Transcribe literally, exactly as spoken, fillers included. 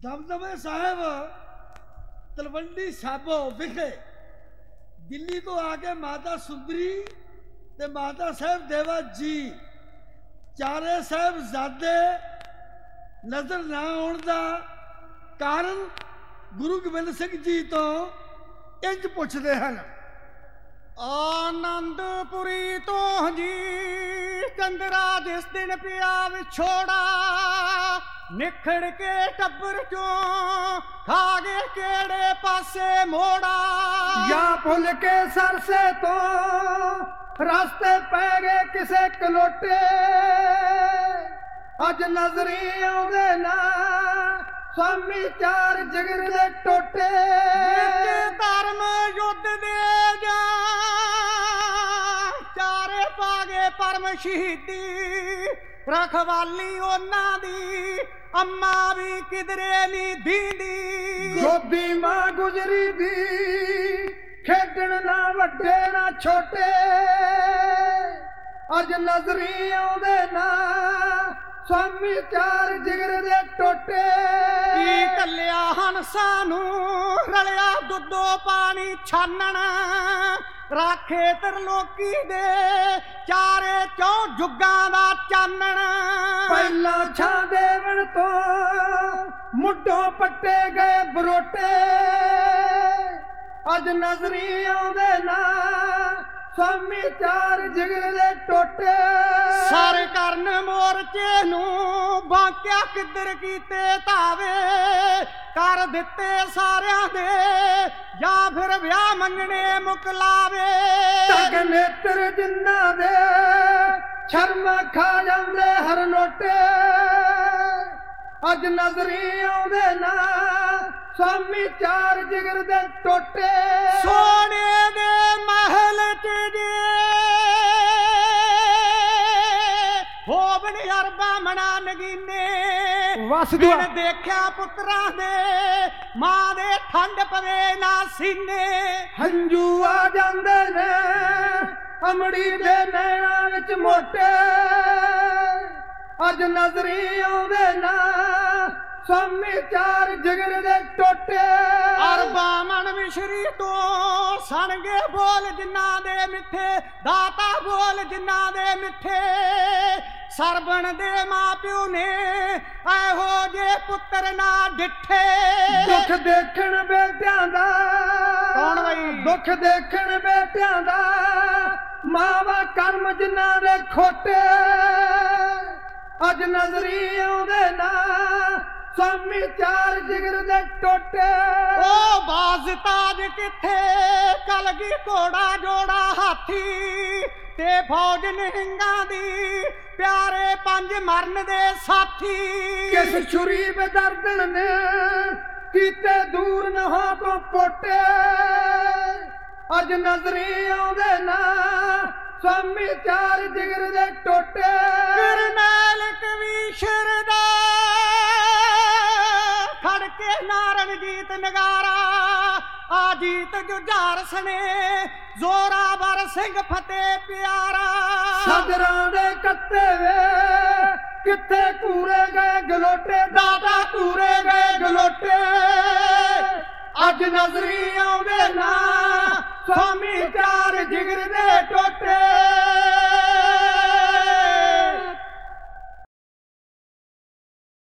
ਦਮਦਮੇ ਸਾਹਿਬ ਤਲਵੰਡੀ ਸਾਬੋ ਵਿਖੇ ਦਿੱਲੀ ਤੋਂ ਆ ਕੇ ਮਾਤਾ ਸੁੰਦਰੀ ਤੇ ਮਾਤਾ ਸਾਹਿਬ ਦੇਵਾ ਜੀ ਚਾਰੇ ਸਾਹਿਬਜ਼ਾਦੇ ਨਜ਼ਰ ਨਾ ਆਉਣ ਦਾ ਕਾਰਨ ਗੁਰੂ ਗੋਬਿੰਦ ਸਿੰਘ ਜੀ ਤੋਂ ਇੰਜ ਪੁੱਛਦੇ ਹਨ। ਆਨੰਦਪੁਰੀ ਤੋਂ ਜੀ ਚੰਦਰਾ ਜਿਸ ਦਿਨ ਪਿਆ ਵਿਛੋੜਾ, ਨਿਖੜ ਕੇ ਟੱਬਰ ਚੋਂ ਖਾ ਗਏ ਕਿਹੜੇ ਪਾਸੇ ਮੋੜਾ। ਜਾਂ ਭੁੱਲ ਕੇ ਸਰਸੇ ਤੋਂ ਰਸਤੇ ਪੈ ਗਏ ਕਿਸੇ ਕਲੋਟੇ, ਅੱਜ ਨਜ਼ਰੀ ਆਉਂਦੇ ਨਾ ਸਵਾਮੀ ਚਾਰ ਜਿਗਰ ਦੇ ਟੋਟੇ। ਵਿੱਚ ਧਰਮ ਯੁੱਧ ਦੇ ਜਾਂ ਚਾਰੇ ਪਾ ਗਏ ਪਰਮ ਸ਼ਹੀਦੀ, ਰਖਵਾਲੀ ਉਹਨਾਂ ਦੀ ਅੰਮਾ ਵੀ ਕਿਧਰੇ ਨਹੀਂ ਦੀਂਦੀ। ਗੋਦੀ ਮਾਂ ਗੁਜਰੀ ਦੀ ਖੇਡਣ ਨਾ ਵੱਡੇ ਨਾ ਛੋਟੇ, ਅੱਜ ਨਜ਼ਰੀ ਆਉਂਦੇ ਨਾ ਸਵਾਮੀ ਚਾਰ ਜਿਗਰ ਦੇ ਟੋਟੇ। ਕੀ ਕੱਲਿਆ ਹੰਸਾਂ ਨੂੰ ਰਲਿਆ ਦੁੱਧੋ ਪਾਣੀ ਛਾਨਣ, ਰਾਖੇ ਤਰਲੋਕੀ ਦੇ ਚਾਰੇ ਚੌ ਜੁਗਾਂ ਦਾ ਚਾਨਣ। ਪਹਿਲਾਂ ਛਾਂ ਦੇਵਣ ਤੋਂ ਮੁੱਢੋਂ ਪੱਟੇ ਗਏ ਬਰੋਟੇ, ਅੱਜ ਨਜ਼ਰੀ ਆਉਂਦੇ ਨਾ ਸਵਾਮੀ ਚਾਰ ਜਿਗਰ ਦੇ ਟੋਟੇ। ਸਰ ਕਰਨ ਮੋਰਚੇ ਨੂੰ ਬਾਕਿਆ ਕਿੱਧਰ ਕੀਤੇ ਧਾਵੇ, ਕਰ ਦਿੱਤੇ ਸਾਰਿਆਂ ਦੇ ਜਾਂ ਫਿਰ ਵਿਆਹ ਮੰਗਣੇ ਮੁਕਲਾਵੇ। ਤਗ ਨੇਤਰ ਜਿੰਨਾਂ ਦੇ ਸ਼ਰਮਾ ਖਾ ਜਾਂਦੇ ਹਰ ਨੋਟੇ, ਅੱਜ ਨਜ਼ਰੀ ਆਉਂਦੇ ਨਾ ਸਵਾਮੀ ਚਾਰ ਜਿਗਰ ਦੇ ਟੋਟੇ। ਸੋਨੇ ਦੇ ਮਹਿਲ ਚ ਜੇ ਹੋਵਣ ਅਰਬਾਂ ਮਣਾ ਨਗੀਨੇ, ਵਸਦੂਆ ਬਿਨ ਦੇਖਿਆ ਪੁੱਤਰਾਂ ਦੇ ਮਾਂ ਦੇ ਠੰਡ ਪਵੇ ਨਾ ਸੀਨੇ। ਹੰਝੂ ਆ ਜਾਂਦੇ ਨੇ ਅਮੜੀ ਦੇ ਨੈਣਾਂ ਵਿੱਚ ਮੋਟੇ, ਅੱਜ ਨਜ਼ਰੀ ਆਉਂਦੇ ਨਾ ਸਵਾਮੀ ਚਾਰ ਜਿਗਰ ਦੇ ਟੋਟੇ। ਅਰਬਾਂ ਮਣ ਮਿਸ਼ਰੀ ਤੋਂ ਸਣਗੇ ਬੋਲ ਜਿਨ੍ਹਾਂ ਦੇ ਮਿੱਠੇ, ਦਾਤਾ ਬੋਲ ਜਿਨ੍ਹਾਂ ਦੇ ਮਿੱਠੇ। ਸਰਬਣ ਦੇ ਮਾਂ ਪਿਓ ਨੇ ਇਹੋ ਜੇ ਪੁੱਤਰ ਨਾ ਡਿੱਠੇ। ਦੁੱਖ ਦੇਖਣ ਬੇਟਿਆਂ ਦਾ, ਕੌਣ ਬਈ? ਦੁੱਖ ਦੇਖਣ ਬੇਟਿਆਂ ਦਾ ਮਾਵਾ ਕਰਮ ਜਿਨ੍ਹਾਂ ਦੇ ਖੋਟੇ, ਅੱਜ ਨਜ਼ਰੀ ਆਉਂਦੇ ਨਾ ਸਵਾਮੀ ਚਾਰ ਜਿਗਰ ਦੇ ਟੋਟੇ। ਉਹ ਬਾਜ਼ ਤਾਜ ਕਿੱਥੇ ਕਲਗੀ ਘੋੜਾ ਜੋੜਾ ਹਾਥੀ, ਤੇ ਫੌਜ ਨਿਹੰਗਾਂ ਦੀ ਪਿਆਰੇ ਪੰਜ ਮਰਨ ਦੇ ਸਾਥੀ। ਕਿਸ ਛੁਰੀ ਬਦਰਦਣ ਨੇ ਕੀਤੇ ਦੂਰ ਨਹਾਂ ਤੋਂ ਪੋਟੇ, ਅੱਜ ਨਜ਼ਰੀ ਆਉਂਦੇ ਨਾ ਸਵਾਮੀ ਚਾਰ ਜਿਗਰ ਦੇ ਟੋਟੇ। ਕਰਨੈਲ ਕਵੀਸ਼ਰ ਦਾ ਖੜ ਕੇ ਨਾਰਨ ਜੀਤ ਨਗਾਰਾ, ਆ ਜੀਤ ਜੁਝਾਰ ਸਣੇ ਜ਼ੋਰਾਵਰ ਸਿੰਘ ਫਤਿਹ ਪਿਆਰਾ। ਸਦਰਾਂ ਦੇ ਕੱਤੇ ਵੇ ਕਿੱਥੇ ਕੂਰੇ ਗਏ ਗਲੋਟੇ, ਦਾਦਾ ਕੂਰੇ ਗਏ ਗਲੋਟੇ, ਅੱਜ ਨਜ਼ਰੀ ਆਉਂਦੇ ਨਾ ਸਵਾਮੀ ਚਾਰ ਜਿਗਰ ਦੇ